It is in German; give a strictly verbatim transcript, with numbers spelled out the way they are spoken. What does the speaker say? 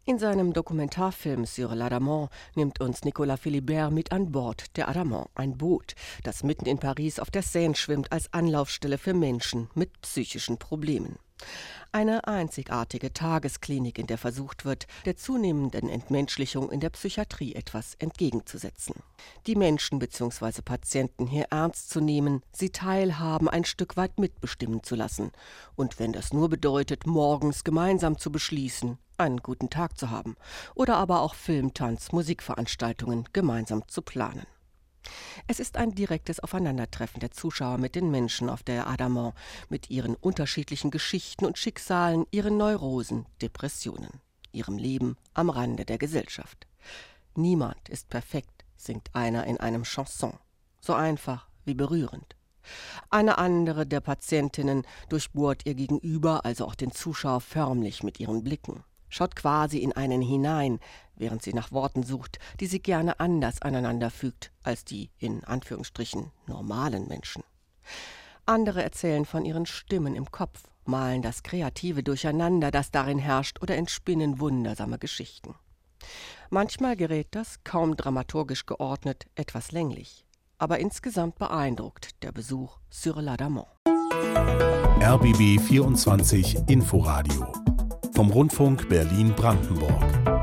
In seinem Dokumentarfilm Sur l'Adamant nimmt uns Nicolas Philibert mit an Bord der Adamant, ein Boot, das mitten in Paris auf der Seine schwimmt als Anlaufstelle für Menschen mit psychischen Problemen. Eine einzigartige Tagesklinik, in der versucht wird, der zunehmenden Entmenschlichung in der Psychiatrie etwas entgegenzusetzen. Die Menschen bzw. Patienten hier ernst zu nehmen, sie teilhaben, ein Stück weit mitbestimmen zu lassen. Und wenn das nur bedeutet, morgens gemeinsam zu beschließen, einen guten Tag zu haben. Oder aber auch Film, Tanz, Musikveranstaltungen gemeinsam zu planen. Es ist ein direktes Aufeinandertreffen der Zuschauer mit den Menschen auf der Adamant, mit ihren unterschiedlichen Geschichten und Schicksalen, ihren Neurosen, Depressionen, ihrem Leben am Rande der Gesellschaft. Niemand ist perfekt, singt einer in einem Chanson. So einfach wie berührend. Eine andere der Patientinnen durchbohrt ihr Gegenüber, also auch den Zuschauer, förmlich mit ihren Blicken. Schaut quasi in einen hinein, während sie nach Worten sucht, die sie gerne anders aneinander fügt als die, in Anführungsstrichen, normalen Menschen. Andere erzählen von ihren Stimmen im Kopf, malen das kreative Durcheinander, das darin herrscht, oder entspinnen wundersame Geschichten. Manchmal gerät das, kaum dramaturgisch geordnet, etwas länglich. Aber insgesamt beeindruckt der Besuch Sur l'Adamant. R B B vierundzwanzig Inforadio vom Rundfunk Berlin-Brandenburg.